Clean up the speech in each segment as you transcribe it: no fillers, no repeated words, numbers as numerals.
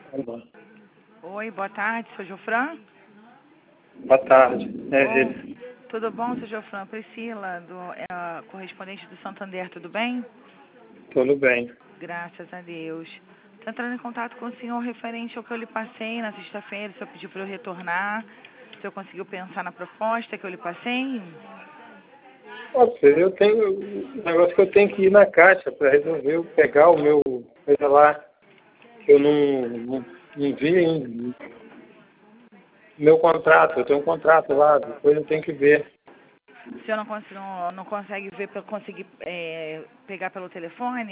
Alô. Oi, boa tarde, seu Jofran? Boa tarde. É Bom, ele. tudo bom, seu Jofran? Priscila, correspondente do Santander, tudo bem? Tudo bem. Graças a Deus. Estou entrando em contato com o senhor referente ao que eu lhe passei na sexta-feira. O senhor pediu para eu retornar. O senhor conseguiu pensar na proposta que eu lhe passei? Pode ser, eu tenho um negócio que eu tenho que ir na caixa para resolver, pegar o meu, coisa lá, que eu não vi em meu contrato, eu tenho um contrato lá, depois eu tenho que ver. O senhor não consegue ver para conseguir pegar pelo telefone?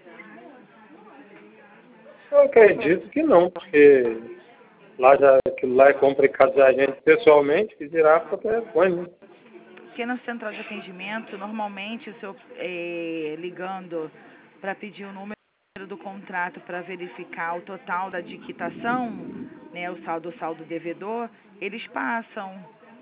Eu acredito que não, porque aquilo lá é complicado da gente pessoalmente, que dirá por telefone, né? Porque na central de atendimento, normalmente o senhor ligando para pedir o número do contrato para verificar o total da quitação, né, o saldo devedor, eles passam.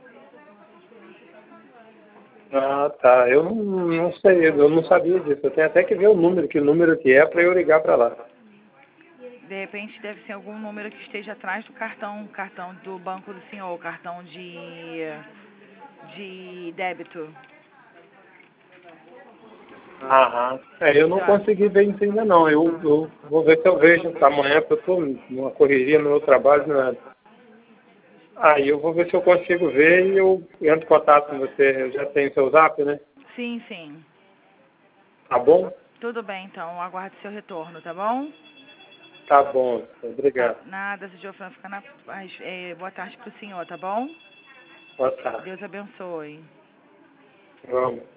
Ah, tá. Eu não sei, eu não sabia disso. Eu tenho até que ver o número, que número que é, para eu ligar para lá. De repente deve ser algum número que esteja atrás do cartão do banco do senhor, cartão de débito. Aham. Eu não Tá. consegui ver isso ainda não. Eu vou ver se eu vejo amanhã, porque eu estou numa correria no meu trabalho. Né? Aí eu vou ver se eu consigo ver e eu entro em contato com você. Eu já tenho seu zap, né? Sim, sim. Tá bom? Tudo bem, então. Aguarde seu retorno, tá bom? Tá bom. Tá. Obrigado. Nada, seu Giovanna, fica na paz. Boa tarde pro senhor, tá bom? Boa tarde. Deus abençoe. Vamos.